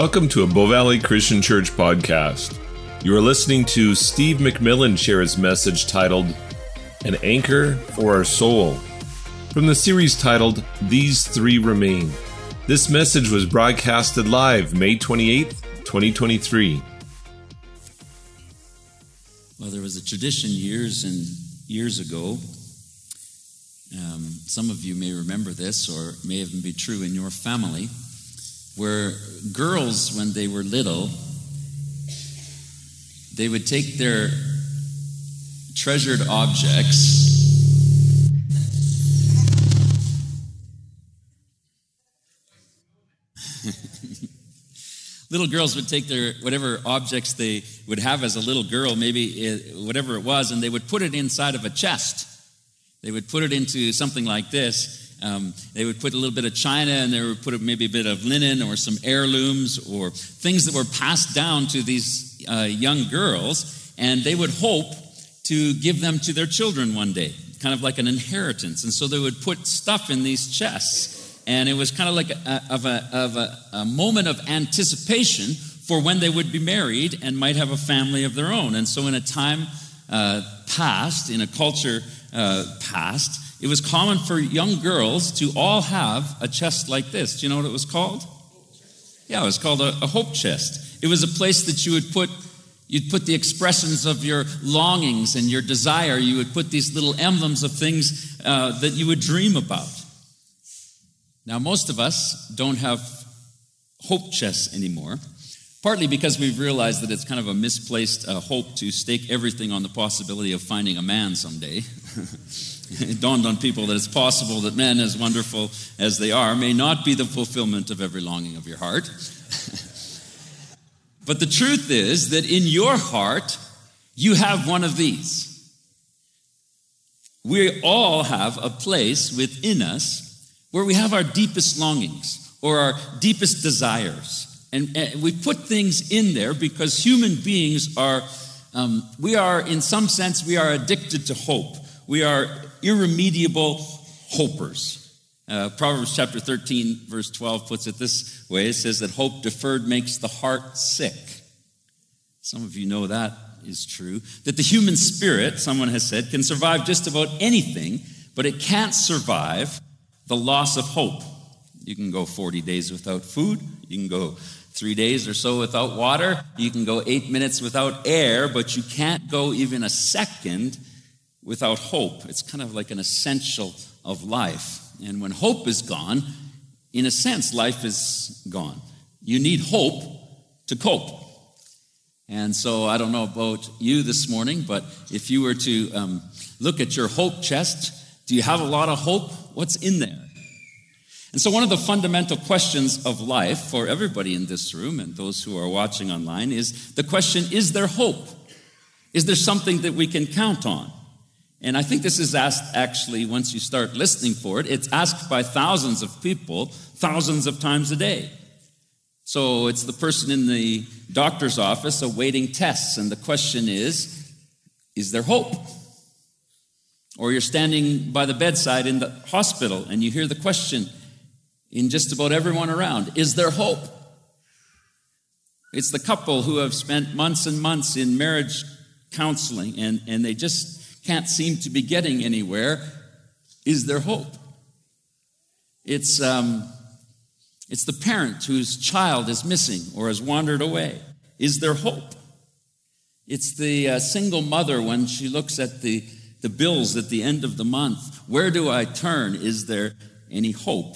Welcome to a Bow Valley Christian Church podcast. You are listening to Steve McMillan share his message titled, An Anchor for Our Soul, from the series titled, These Three Remain. This message was broadcasted live May 28th, 2023. Well, there was a tradition years and years ago. Some of you may remember this, or it may even be true in your family, where girls, when they were little, they would take their treasured objects little girls would take their whatever objects they would have as a little girl, maybe whatever it was, and they would put it inside of a chest. They would put it into something like this. They would put a little bit of china, and they would put maybe a bit of linen or some heirlooms or things that were passed down to these young girls, and they would hope to give them to their children one day, kind of like an inheritance. And so they would put stuff in these chests, and it was kind of like a moment of anticipation for when they would be married and might have a family of their own. And so in a time past, in a culture past, it was common for young girls to all have a chest like this. Do you know what it was called? Yeah, it was called a hope chest. It was a place that you'd put the expressions of your longings and your desire. You would put these little emblems of things that you would dream about. Now, most of us don't have hope chests anymore, partly because we've realized that it's kind of a misplaced hope to stake everything on the possibility of finding a man someday. It dawned on people that it's possible that men, as wonderful as they are, may not be the fulfillment of every longing of your heart. But the truth is that in your heart, you have one of these. We all have a place within us where we have our deepest longings or our deepest desires. And we put things in there because human beings are, in some sense, we are addicted to hope. We are irremediable hopers. Proverbs chapter 13, verse 12 puts it this way. It says that hope deferred makes the heart sick. Some of you know that is true. That the human spirit, someone has said, can survive just about anything, but it can't survive the loss of hope. You can go 40 days without food. You can go 3 days or so without water. You can go 8 minutes without air, but you can't go even a second without hope. It's kind of like an essential of life. And when hope is gone, in a sense, life is gone. You need hope to cope. And so I don't know about you this morning, but if you were to look at your hope chest, do you have a lot of hope? What's in there? And so one of the fundamental questions of life for everybody in this room and those who are watching online is the question, is there hope? Is there something that we can count on? And I think this is asked actually once you start listening for it. It's asked by thousands of people, thousands of times a day. So it's the person in the doctor's office awaiting tests, and the question is there hope? Or you're standing by the bedside in the hospital and you hear the question in just about everyone around, is there hope? It's the couple who have spent months and months in marriage counseling and they just can't seem to be getting anywhere. Is there hope? It's the parent whose child is missing or has wandered away. Is there hope? It's the single mother when she looks at the bills at the end of the month. Where do I turn? Is there any hope?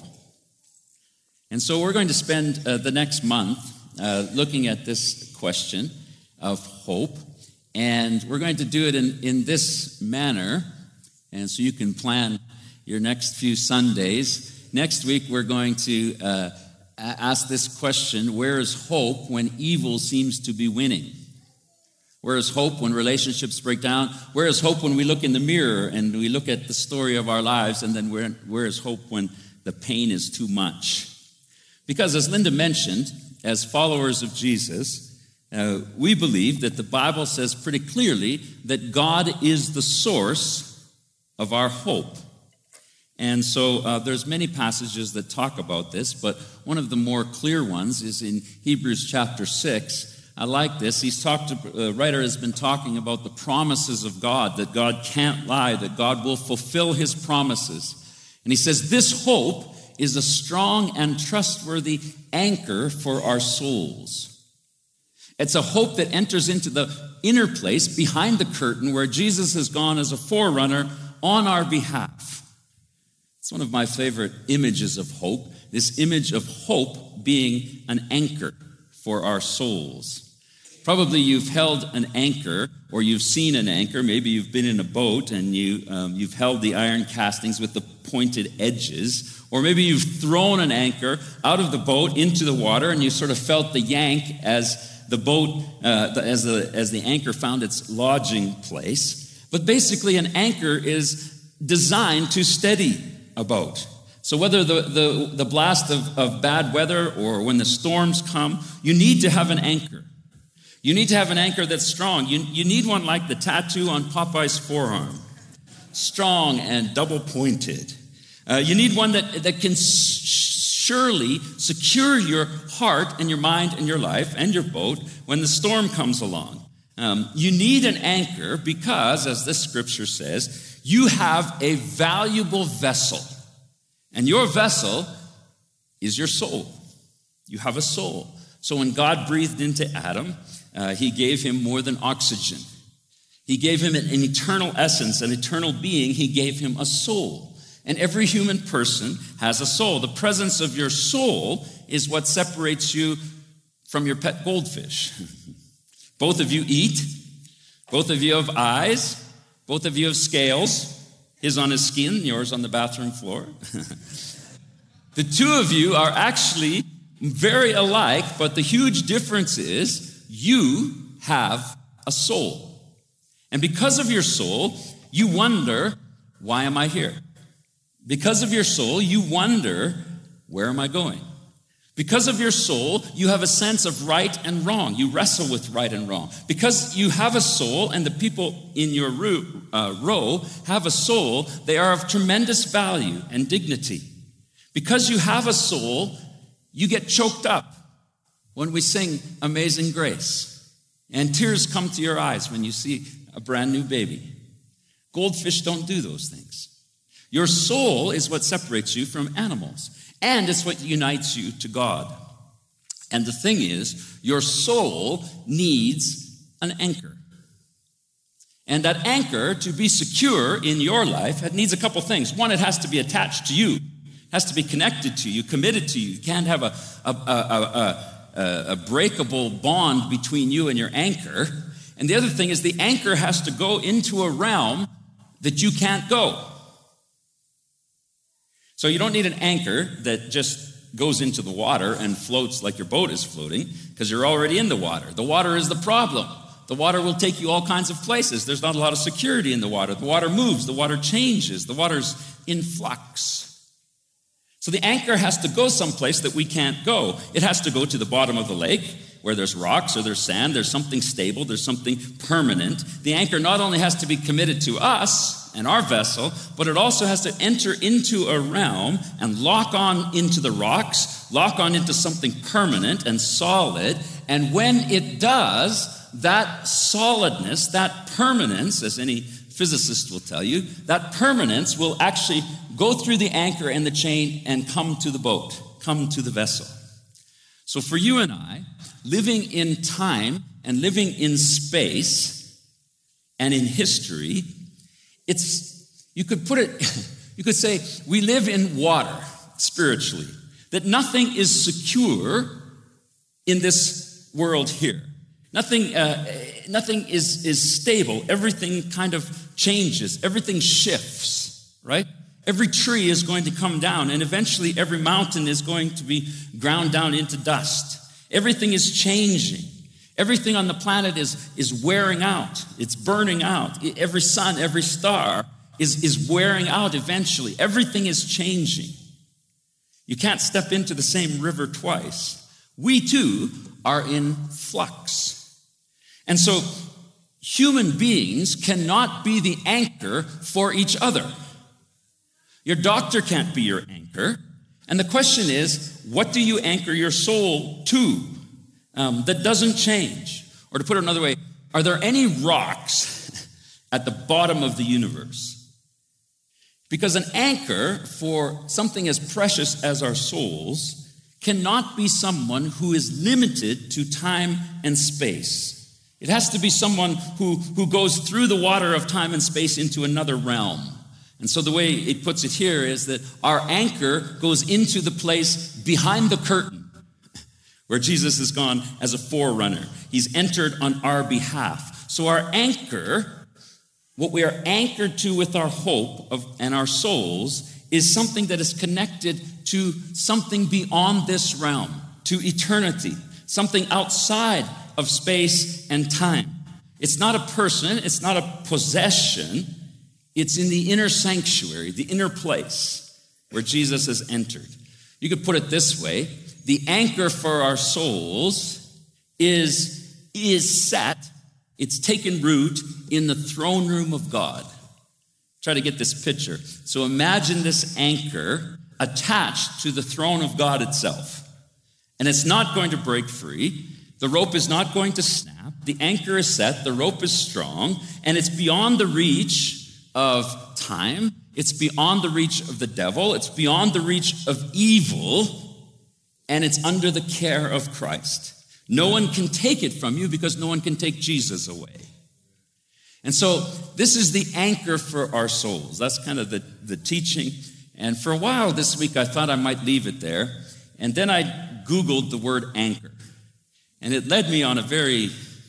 And so we're going to spend the next month looking at this question of hope. And we're going to do it in this manner. And so you can plan your next few Sundays. Next week, we're going to ask this question, where is hope when evil seems to be winning? Where is hope when relationships break down? Where is hope when we look in the mirror and we look at the story of our lives? And then where is hope when the pain is too much? Because as Linda mentioned, as followers of Jesus, we believe that the Bible says pretty clearly that God is the source of our hope. And so there's many passages that talk about this, but one of the more clear ones is in Hebrews chapter 6. I like this. The writer has been talking about the promises of God, that God can't lie, that God will fulfill his promises. And he says, this hope is a strong and trustworthy anchor for our souls. It's a hope that enters into the inner place behind the curtain where Jesus has gone as a forerunner on our behalf. It's one of my favorite images of hope, this image of hope being an anchor for our souls. Probably you've held an anchor, or you've seen an anchor. Maybe you've been in a boat and you've held the iron castings with the pointed edges. Or maybe you've thrown an anchor out of the boat into the water and you sort of felt the yank as the boat, as the anchor found its lodging place. But basically an anchor is designed to steady a boat. So whether the blast of bad weather or when the storms come, you need to have an anchor. You need to have an anchor that's strong. You need one like the tattoo on Popeye's forearm. Strong and double-pointed. You need one that can surely secure your heart and your mind and your life and your boat when the storm comes along. You need an anchor because, as this scripture says, you have a valuable vessel. And your vessel is your soul. You have a soul. So when God breathed into Adam, he gave him more than oxygen. He gave him an eternal essence, an eternal being. He gave him a soul. And every human person has a soul. The presence of your soul is what separates you from your pet goldfish. Both of you eat. Both of you have eyes. Both of you have scales. His on his skin, yours on the bathroom floor. The two of you are actually very alike, but the huge difference is you have a soul. And because of your soul, you wonder, why am I here? Because of your soul, you wonder, where am I going? Because of your soul, you have a sense of right and wrong. You wrestle with right and wrong. Because you have a soul, and the people in your row have a soul, they are of tremendous value and dignity. Because you have a soul, you get choked up when we sing Amazing Grace. And tears come to your eyes when you see a brand new baby. Goldfish don't do those things. Your soul is what separates you from animals. And it's what unites you to God. And the thing is, your soul needs an anchor. And that anchor, to be secure in your life, it needs a couple things. One, it has to be attached to you. It has to be connected to you, committed to you. You can't have a breakable bond between you and your anchor. And the other thing is the anchor has to go into a realm that you can't go. So you don't need an anchor that just goes into the water and floats like your boat is floating, because you're already in the water. The water is the problem. The water will take you all kinds of places. There's not a lot of security in the water. The water moves. The water changes. The water's in flux. So the anchor has to go someplace that we can't go. It has to go to the bottom of the lake where there's rocks or there's sand. There's something stable. There's something permanent. The anchor not only has to be committed to us and our vessel, but it also has to enter into a realm and lock on into the rocks, lock on into something permanent and solid. And when it does, that solidness, that permanence, as any physicist will tell you, that permanence will actually go through the anchor and the chain and come to the boat, come to the vessel. So for you and I, living in time and living in space and in history, you could say we live in water spiritually, that nothing is secure in this world here. Nothing is stable. Everything kind of changes. Everything shifts, right? Every tree is going to come down, and eventually every mountain is going to be ground down into dust. Everything is changing. Everything on the planet is wearing out. It's burning out. Every sun, every star is wearing out eventually. Everything is changing. You can't step into the same river twice. We too are in flux. And so human beings cannot be the anchor for each other. Your doctor can't be your anchor. And the question is, what do you anchor your soul to that doesn't change? Or to put it another way, are there any rocks at the bottom of the universe? Because an anchor for something as precious as our souls cannot be someone who is limited to time and space. It has to be someone who goes through the water of time and space into another realm. And so the way it puts it here is that our anchor goes into the place behind the curtain where Jesus has gone as a forerunner. He's entered on our behalf. So our anchor, what we are anchored to with our hope and our souls, is something that is connected to something beyond this realm, to eternity, something outside of space and time. It's not a person, it's not a possession, it's in the inner sanctuary, the inner place where Jesus has entered. You could put it this way: the anchor for our souls is set, it's taken root in the throne room of God. Try to get this picture. So imagine this anchor attached to the throne of God itself. And it's not going to break free. The rope is not going to snap. The anchor is set, the rope is strong, and it's beyond the reach of time. It's beyond the reach of the devil. It's beyond the reach of evil, and it's under the care of Christ. No one can take it from you because no one can take Jesus away. And so this is the anchor for our souls. That's kind of the teaching. And for a while this week, I thought I might leave it there. And then I Googled the word anchor. And it led me on a very,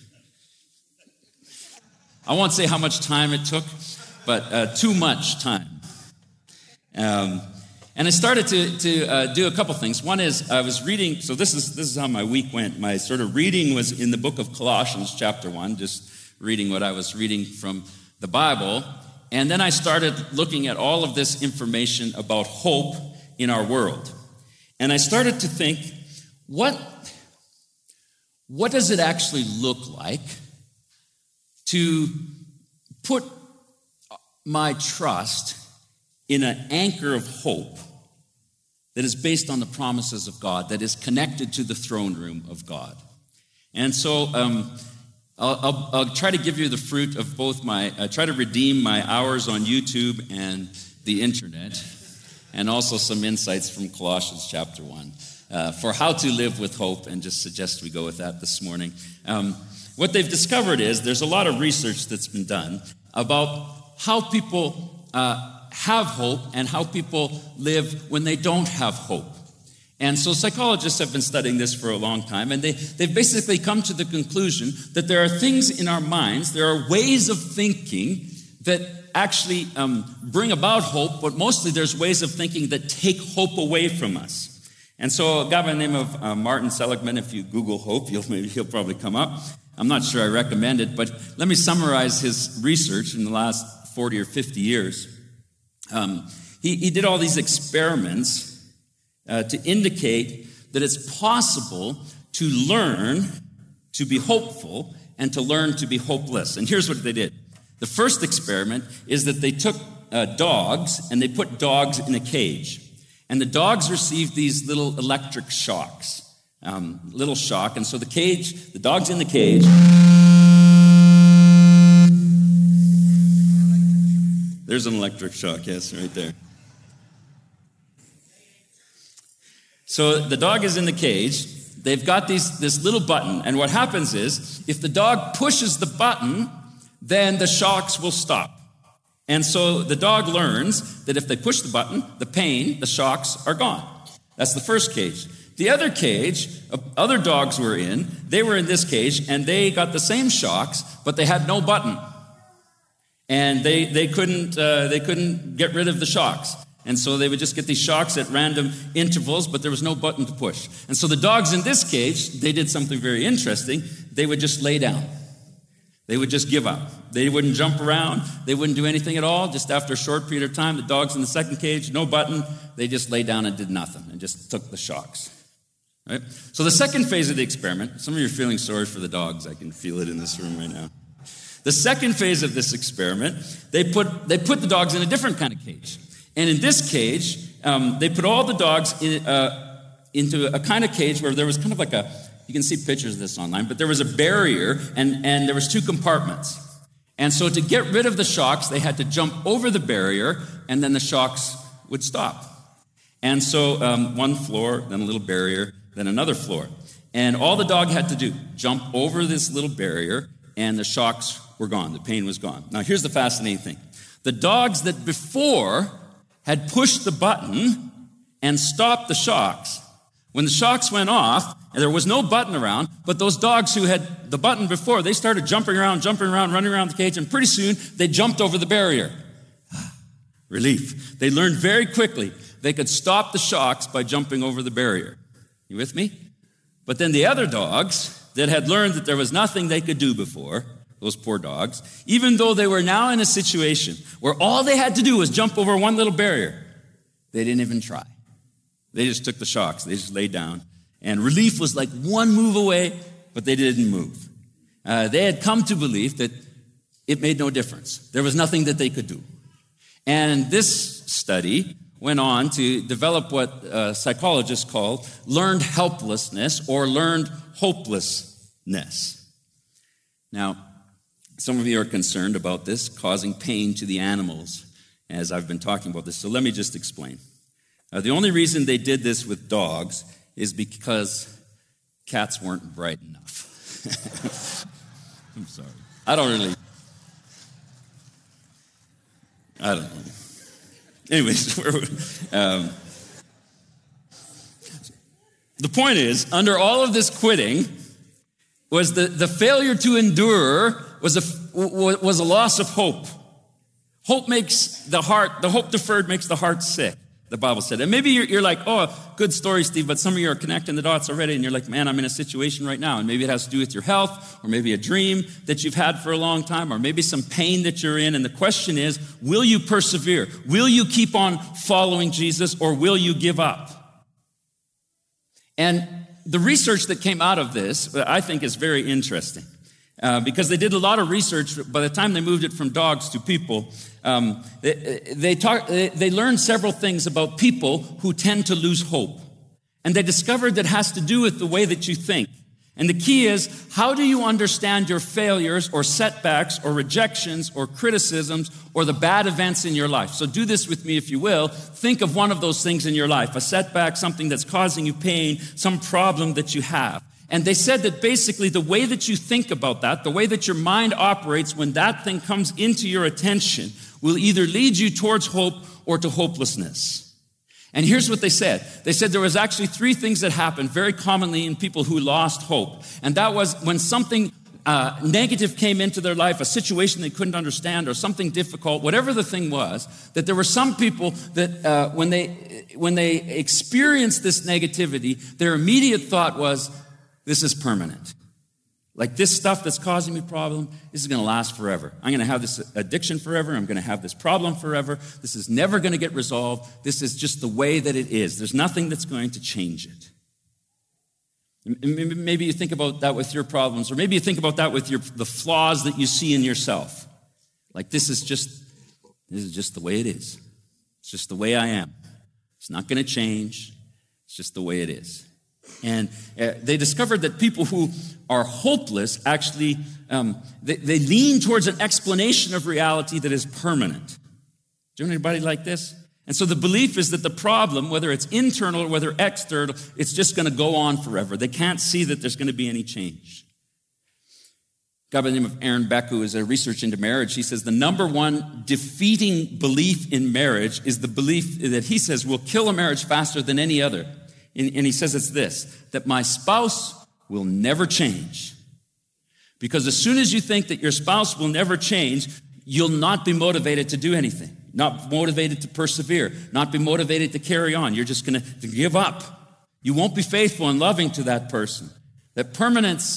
I won't say how much time it took, but too much time. And I started to do a couple things. One is I was reading, so this is how my week went. My sort of reading was in the book of Colossians chapter 1, just reading what I was reading from the Bible. And then I started looking at all of this information about hope in our world. And I started to think, what does it actually look like to put my trust in an anchor of hope that is based on the promises of God, that is connected to the throne room of God? And so I'll try to give you the fruit of both try to redeem my hours on YouTube and the internet, and also some insights from Colossians chapter 1 for how to live with hope, and just suggest we go with that this morning. What they've discovered is there's a lot of research that's been done about how people have hope and how people live when they don't have hope. And so psychologists have been studying this for a long time, and they've basically come to the conclusion that there are things in our minds, there are ways of thinking that actually bring about hope, but mostly there's ways of thinking that take hope away from us. And so a guy by the name of Martin Seligman, if you Google hope, he'll probably come up. I'm not sure I recommend it, but let me summarize his research in the last 40 or 50 years. He did all these experiments to indicate that it's possible to learn to be hopeful and to learn to be hopeless. And here's what they did. The first experiment is that they took dogs and they put dogs in a cage. And the dogs received these little electric shocks, little shock. And so the dog's in the cage. There's an electric shock, yes, right there. So the dog is in the cage. They've got this little button. And what happens is, if the dog pushes the button, then the shocks will stop. And so the dog learns that if they push the button, the pain, the shocks are gone. That's the first cage. The other cage, other dogs were in. They were in this cage, and they got the same shocks, but they had no button. And they couldn't get rid of the shocks. And so they would just get these shocks at random intervals, but there was no button to push. And so the dogs in this cage, they did something very interesting. They would just lay down. They would just give up. They wouldn't jump around. They wouldn't do anything at all. Just after a short period of time, the dogs in the second cage, no button, they just lay down and did nothing and just took the shocks. Right? So the second phase of the experiment, some of you are feeling sorry for the dogs. I can feel it in this room right now. The second phase of this experiment, they put the dogs in a different kind of cage. And in this cage, they put all the dogs into a kind of cage where there was kind of like you can see pictures of this online, but there was a barrier and there was 2 compartments. And so to get rid of the shocks, they had to jump over the barrier, and then the shocks would stop. And so one floor, then a little barrier, then another floor. And all the dog had to do, jump over this little barrier, and the shocks were gone. The pain was gone. Now, here's the fascinating thing. The dogs that before had pushed the button and stopped the shocks, when the shocks went off, and there was no button around, but those dogs who had the button before, they started jumping around, running around the cage, and pretty soon they jumped over the barrier. Relief. They learned very quickly they could stop the shocks by jumping over the barrier. You with me? But then the other dogs that had learned that there was nothing they could do before, those poor dogs, even though they were now in a situation where all they had to do was jump over one little barrier, they didn't even try. They just took the shocks. They just laid down. And relief was like one move away, but they didn't move. They had come to believe that it made no difference. There was nothing that they could do. And this study went on to develop what psychologists call learned helplessness or learned hopelessness. Now, some of you are concerned about this causing pain to the animals as I've been talking about this. So let me just explain. The only reason they did this with dogs is because cats weren't bright enough. I'm sorry. I don't know. Anyways, the point is, under all of this quitting, was the failure to endure was a loss of hope. Hope makes the hope deferred makes the heart sick, the Bible said. And maybe you're like, oh, good story, Steve, but some of you are connecting the dots already, and you're like, man, I'm in a situation right now, and maybe it has to do with your health, or maybe a dream that you've had for a long time, or maybe some pain that you're in, and the question is, will you persevere? Will you keep on following Jesus, or will you give up? And the research that came out of this, I think, is very interesting. Because they did a lot of research. By the time they moved it from dogs to people, they learned several things about people who tend to lose hope. And they discovered that has to do with the way that you think. And the key is, how do you understand your failures or setbacks or rejections or criticisms or the bad events in your life? So do this with me if you will. Think of one of those things in your life, a setback, something that's causing you pain, some problem that you have. And they said that basically the way that you think about that, the way that your mind operates when that thing comes into your attention will either lead you towards hope or to hopelessness. And here's what they said. They said there was actually 3 things that happened very commonly in people who lost hope. And that was when something negative came into their life, a situation they couldn't understand or something difficult, whatever the thing was, that there were some people that when they experienced this negativity, their immediate thought was, this is permanent. Like this stuff that's causing me problem, this is going to last forever. I'm going to have this addiction forever. I'm going to have this problem forever. This is never going to get resolved. This is just the way that it is. There's nothing that's going to change it. Maybe you think about that with your problems, or maybe you think about that with the flaws that you see in yourself. Like this is just the way it is. It's just the way I am. It's not going to change. It's just the way it is. And they discovered that people who are hopeless actually, they lean towards an explanation of reality that is permanent. Do you know anybody like this? And so the belief is that the problem, whether it's internal or whether external, it's just going to go on forever. They can't see that there's going to be any change. A guy by the name of Aaron Beck, who is a research into marriage, he says the number one defeating belief in marriage is the belief that he says will kill a marriage faster than any other. And he says it's this, that my spouse will never change. Because as soon as you think that your spouse will never change, you'll not be motivated to do anything, not motivated to persevere, not be motivated to carry on. You're just going to give up. You won't be faithful and loving to that person. That permanence,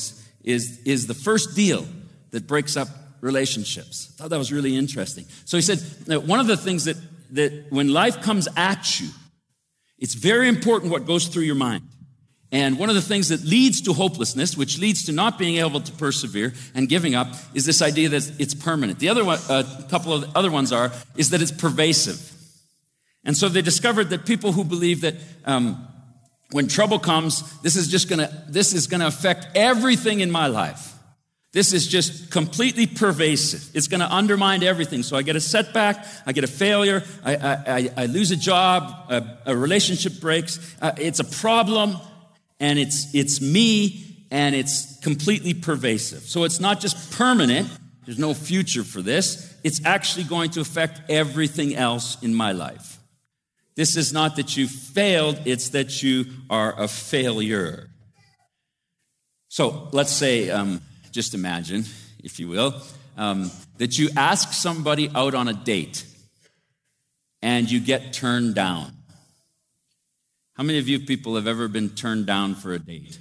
is the first deal that breaks up relationships. I thought that was really interesting. So he said, one of the things that when life comes at you, it's very important what goes through your mind. And one of the things that leads to hopelessness, which leads to not being able to persevere and giving up, is this idea that it's permanent. The other one, a couple of other ones is that it's pervasive. And so they discovered that people who believe that when trouble comes, this is going to affect everything in my life. This is just completely pervasive. It's going to undermine everything. So I get a setback, I get a failure, I lose a job, a relationship breaks. It's a problem, and it's me, and it's completely pervasive. So it's not just permanent. There's no future for this. It's actually going to affect everything else in my life. This is not that you failed, it's that you are a failure. So let's say, just imagine, if you will, that you ask somebody out on a date and you get turned down. How many of you people have ever been turned down for a date?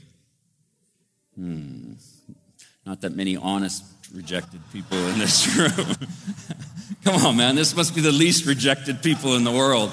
Not that many honest rejected people in this room. Come on, man, this must be the least rejected people in the world.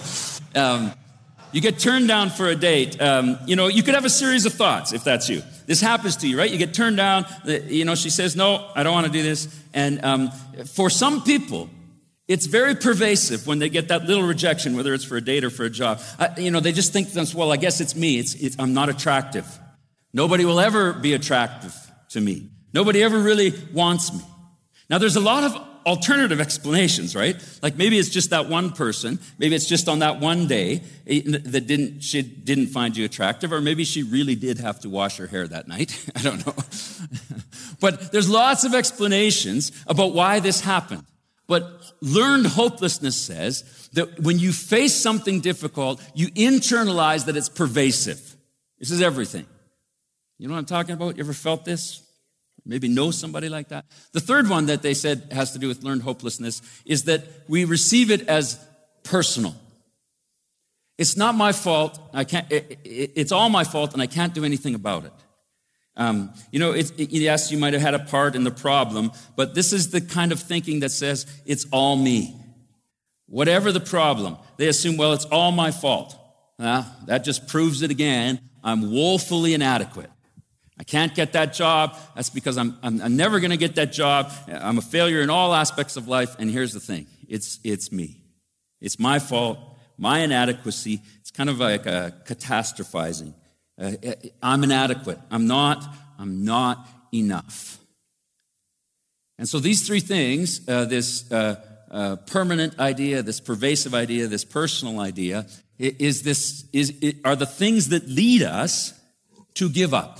You get turned down for a date. You could have a series of thoughts if that's you. This happens to you, right? You get turned down. She says, no, I don't want to do this. And for some people, it's very pervasive when they get that little rejection, whether it's for a date or for a job. They just think to themselves, well, I guess it's me. I'm not attractive. Nobody will ever be attractive to me. Nobody ever really wants me. Now, there's a lot of alternative explanations, right? Like maybe it's just that one person. Maybe it's just on that one day that she didn't find you attractive, or maybe she really did have to wash her hair that night. I don't know. But there's lots of explanations about why this happened. But learned hopelessness says that when you face something difficult, you internalize that it's pervasive. This is everything. You know what I'm talking about? You ever felt this? Maybe know somebody like that. The third one that they said has to do with learned hopelessness is that we receive it as personal. It's not my fault. It's all my fault, and I can't do anything about it. Yes, you might have had a part in the problem, but this is the kind of thinking that says it's all me. Whatever the problem, they assume, well, it's all my fault. That just proves it again. I'm woefully inadequate. I can't get that job. That's because I'm never going to get that job. I'm a failure in all aspects of life. And here's the thing. It's me. It's my fault, my inadequacy. It's kind of like a catastrophizing. I'm inadequate. I'm not enough. And so these three things, this permanent idea, this pervasive idea, this personal idea, are the things that lead us to give up.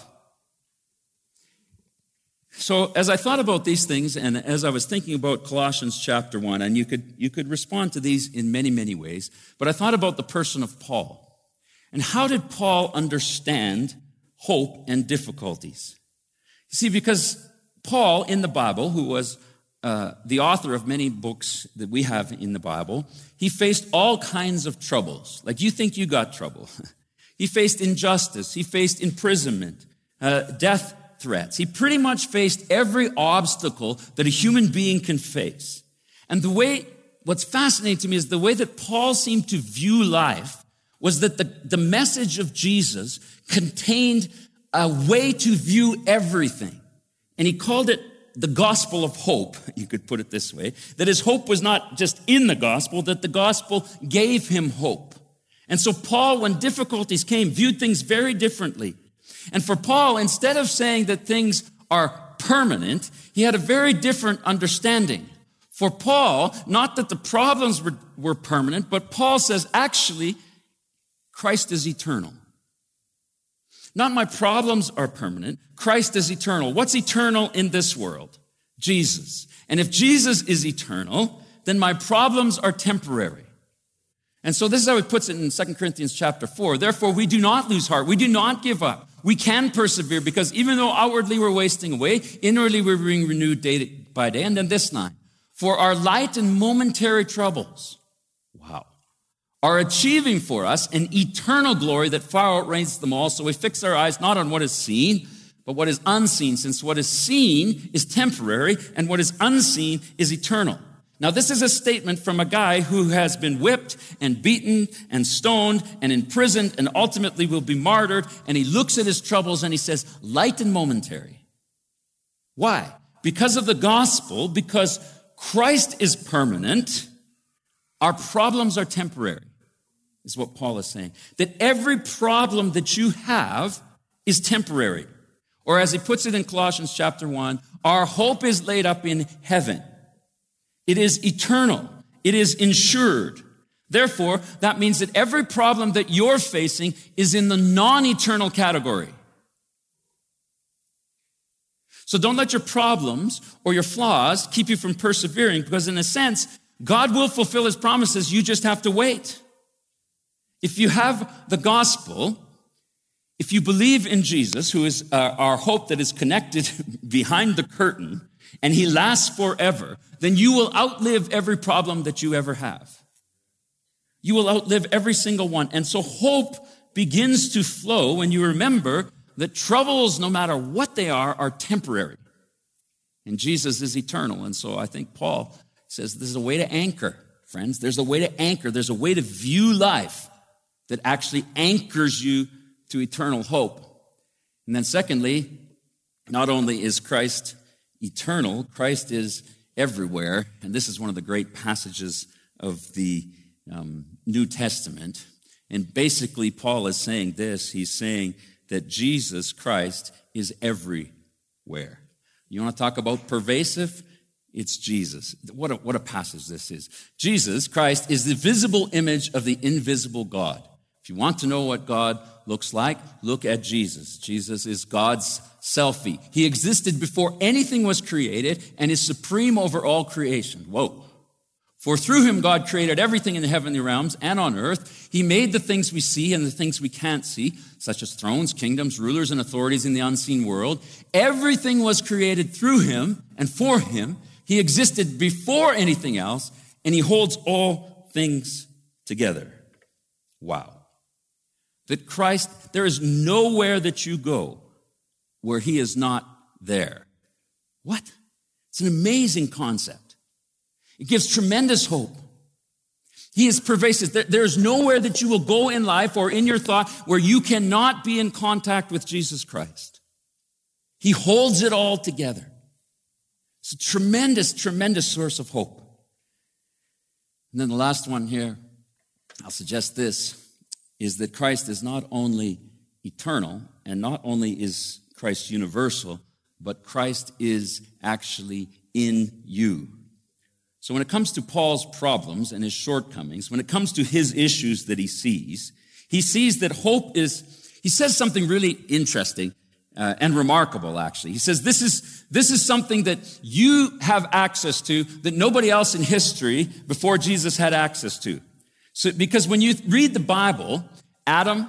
So as I thought about these things, and as I was thinking about Colossians chapter 1, and you could respond to these in many, many ways, but I thought about the person of Paul. And how did Paul understand hope and difficulties? You see, because Paul in the Bible, who was the author of many books that we have in the Bible, he faced all kinds of troubles. Like you think you got trouble. He faced injustice. He faced imprisonment, death threats. He pretty much faced every obstacle that a human being can face. And what's fascinating to me is the way that Paul seemed to view life was that the message of Jesus contained a way to view everything. And he called it the gospel of hope, you could put it this way, that his hope was not just in the gospel, that the gospel gave him hope. And so Paul, when difficulties came, viewed things very differently. And for Paul, instead of saying that things are permanent, he had a very different understanding. For Paul, not that the problems were permanent, but Paul says, actually, Christ is eternal. Not my problems are permanent. Christ is eternal. What's eternal in this world? Jesus. And if Jesus is eternal, then my problems are temporary. And so this is how he puts it in 2 Corinthians chapter 4. Therefore, we do not lose heart. We do not give up. We can persevere because even though outwardly we're wasting away, inwardly we're being renewed day by day. And then this line, for our light and momentary troubles, are achieving for us an eternal glory that far outranges them all. So we fix our eyes not on what is seen, but what is unseen, since what is seen is temporary and what is unseen is eternal. Now, this is a statement from a guy who has been whipped and beaten and stoned and imprisoned and ultimately will be martyred. And he looks at his troubles and he says, light and momentary. Why? Because of the gospel, because Christ is permanent, our problems are temporary. is what Paul is saying. That every problem that you have is temporary. Or as he puts it in Colossians chapter 1, our hope is laid up in heaven. It is eternal. It is insured. Therefore, that means that every problem that you're facing is in the non-eternal category. So don't let your problems or your flaws keep you from persevering, because in a sense, God will fulfill his promises. You just have to wait. If you have the gospel, if you believe in Jesus, who is our hope that is connected behind the curtain, and he lasts forever, then you will outlive every problem that you ever have. You will outlive every single one. And so hope begins to flow when you remember that troubles, no matter what they are temporary. And Jesus is eternal. And so I think Paul says this is a way to anchor, friends. There's a way to anchor. There's a way to view life that actually anchors you to eternal hope. And then secondly, not only is Christ eternal, Christ is everywhere. And this is one of the great passages of the New Testament. And basically, Paul is saying this. He's saying that Jesus Christ is everywhere. You want to talk about pervasive? It's Jesus. What a passage this is. Jesus Christ is the visible image of the invisible God. If you want to know what God looks like, look at Jesus. Jesus is God's selfie. He existed before anything was created and is supreme over all creation. Whoa. For through him, God created everything in the heavenly realms and on earth. He made the things we see and the things we can't see, such as thrones, kingdoms, rulers, and authorities in the unseen world. Everything was created through him and for him. He existed before anything else, and he holds all things together. Wow. That Christ, there is nowhere that you go where he is not there. What? It's an amazing concept. It gives tremendous hope. He is pervasive. There's nowhere that you will go in life or in your thought where you cannot be in contact with Jesus Christ. He holds it all together. It's a tremendous, tremendous source of hope. And then the last one here, I'll suggest this, is that Christ is not only eternal, and not only is Christ universal, but Christ is actually in you. So when it comes to Paul's problems and his shortcomings, when it comes to his issues that he sees that hope he says something really interesting and remarkable, actually. He says, this is something that you have access to that nobody else in history before Jesus had access to. So, because when you read the Bible, Adam,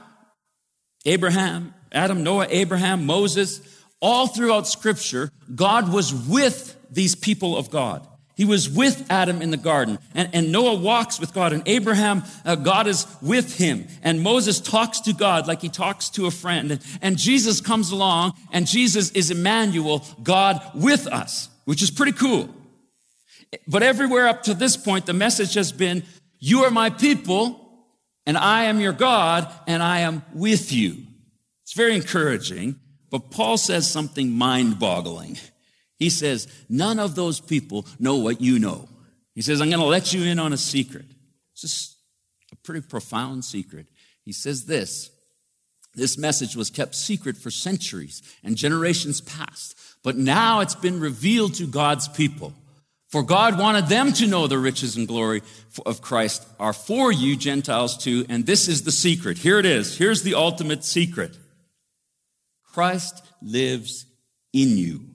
Noah, Abraham, Moses, all throughout Scripture, God was with these people of God. He was with Adam in the garden, and Noah walks with God, and Abraham, God is with him, and Moses talks to God like he talks to a friend, and Jesus comes along, and Jesus is Emmanuel, God with us, which is pretty cool. But everywhere up to this point, the message has been, you are my people, and I am your God, and I am with you. It's very encouraging, but Paul says something mind-boggling. He says, none of those people know what you know. He says, I'm going to let you in on a secret. It's just a pretty profound secret. He says this message was kept secret for centuries and generations past, but now it's been revealed to God's people. For God wanted them to know the riches and glory of Christ are for you Gentiles too, and this is the secret. Here it is. Here's the ultimate secret. Christ lives in you.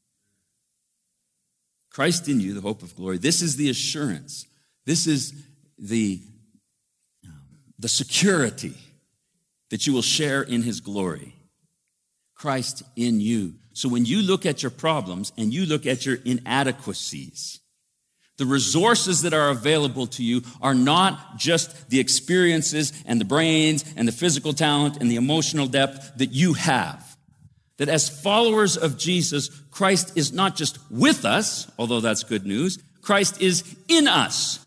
Christ in you, the hope of glory. This is the assurance. This is the security that you will share in his glory. Christ in you. So when you look at your problems and you look at your inadequacies, the resources that are available to you are not just the experiences and the brains and the physical talent and the emotional depth that you have. That as followers of Jesus, Christ is not just with us, although that's good news, Christ is in us.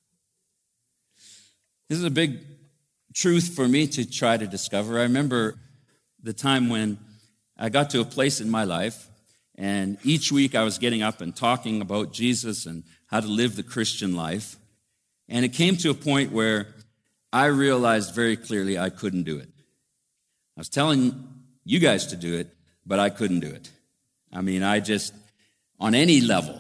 This is a big truth for me to try to discover. I remember the time when I got to a place in my life, and each week I was getting up and talking about Jesus and how to live the Christian life. And it came to a point where I realized very clearly I couldn't do it. I was telling you guys to do it, but I couldn't do it. I mean, on any level,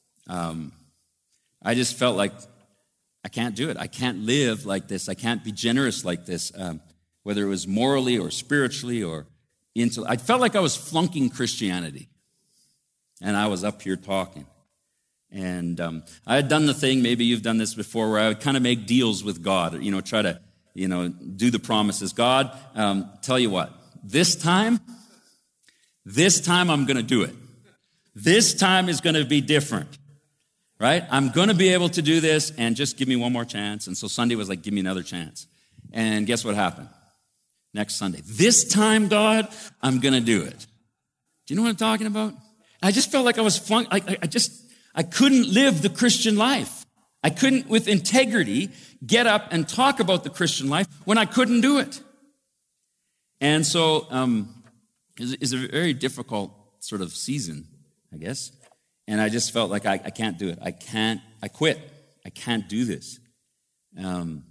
I just felt like I can't do it. I can't live like this. I can't be generous like this, whether it was morally or spiritually or I felt like I was flunking Christianity, and I was up here talking. And I had done the thing, maybe you've done this before, where I would kind of make deals with God, try to, do the promises. God, tell you what, this time I'm going to do it. This time is going to be different, right? I'm going to be able to do this, and just give me one more chance. And so Sunday was like, give me another chance. And guess what happened? Next Sunday. This time, God, I'm going to do it. Do you know what I'm talking about? I just felt like I was flunk. I couldn't live the Christian life. I couldn't, with integrity, get up and talk about the Christian life when I couldn't do it. And so it's a very difficult sort of season, I guess. And I just felt like I can't do it. I quit. I can't do this. And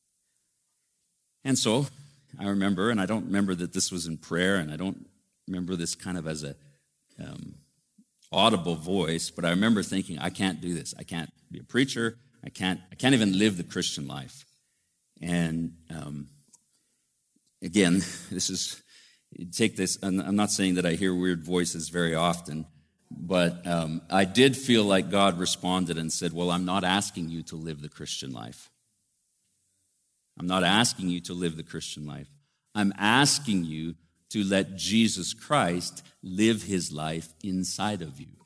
so I remember, and I don't remember that this was in prayer, and I don't remember this kind of as a audible voice, but I remember thinking, I can't do this. I can't be a preacher. I can't even live the Christian life. And again, take this, and I'm not saying that I hear weird voices very often, but I did feel like God responded and said, well, I'm not asking you to live the Christian life. I'm not asking you to live the Christian life. I'm asking you to let Jesus Christ live his life inside of you. Do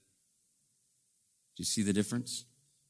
you see the difference?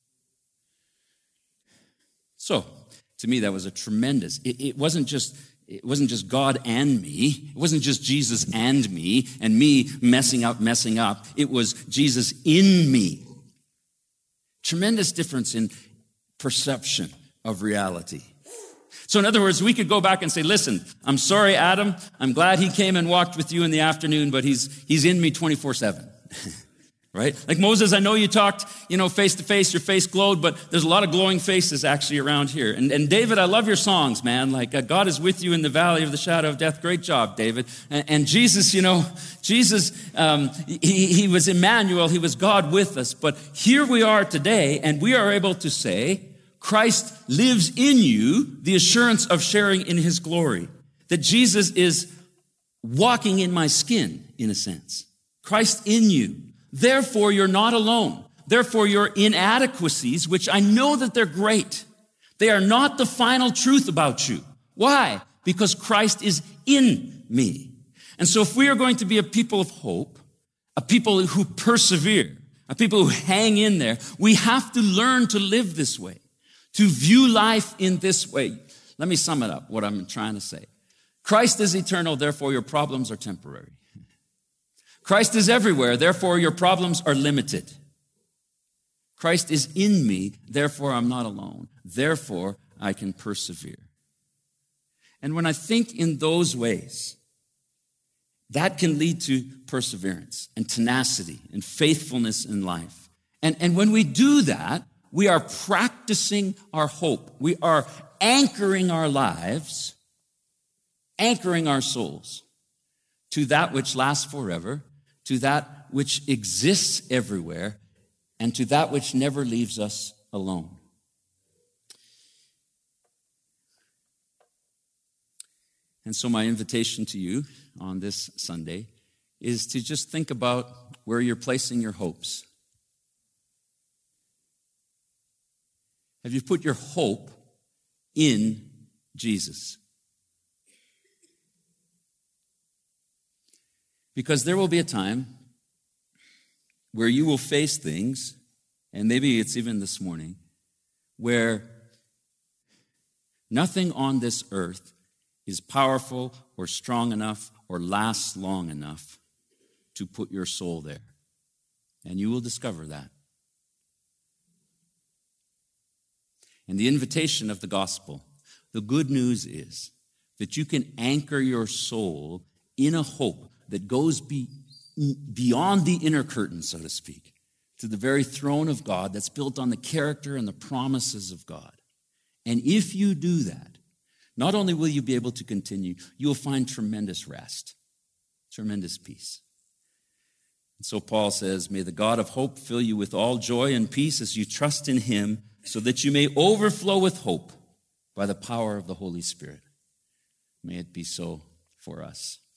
So, to me, that was a tremendous. It wasn't just God and me. It wasn't just Jesus and me messing up. It was Jesus in me. Tremendous difference in perception of reality. So in other words, we could go back and say, listen, I'm sorry, Adam. I'm glad he came and walked with you in the afternoon, but he's in me 24/7. Right? Like Moses, I know you talked, face to face, your face glowed, but there's a lot of glowing faces actually around here. And David, I love your songs, man. Like God is with you in the valley of the shadow of death. Great job, David. And Jesus, Jesus, he was Emmanuel. He was God with us. But here we are today, and we are able to say, Christ lives in you, the assurance of sharing in his glory. That Jesus is walking in my skin, in a sense. Christ in you. Therefore, you're not alone. Therefore, your inadequacies, which I know that they're great, they are not the final truth about you. Why? Because Christ is in me. And so if we are going to be a people of hope, a people who persevere, a people who hang in there, we have to learn to live this way, to view life in this way. Let me sum it up, what I'm trying to say. Christ is eternal, therefore your problems are temporary. Christ is everywhere, therefore your problems are limited. Christ is in me, therefore I'm not alone. Therefore I can persevere. And when I think in those ways, that can lead to perseverance and tenacity and faithfulness in life. And when we do that, we are practicing our hope. We are anchoring our lives, anchoring our souls to that which lasts forever, to that which exists everywhere, and to that which never leaves us alone. And so my invitation to you on this Sunday is to just think about where you're placing your hopes. Have you put your hope in Jesus? Because there will be a time where you will face things, and maybe it's even this morning, where nothing on this earth is powerful or strong enough or lasts long enough to put your soul there. And you will discover that. And the invitation of the gospel, the good news is that you can anchor your soul in a hope that goes beyond the inner curtain, so to speak, to the very throne of God that's built on the character and the promises of God. And if you do that, not only will you be able to continue, you'll find tremendous rest, tremendous peace. And so Paul says, may the God of hope fill you with all joy and peace as you trust in him, so that you may overflow with hope by the power of the Holy Spirit. May it be so for us.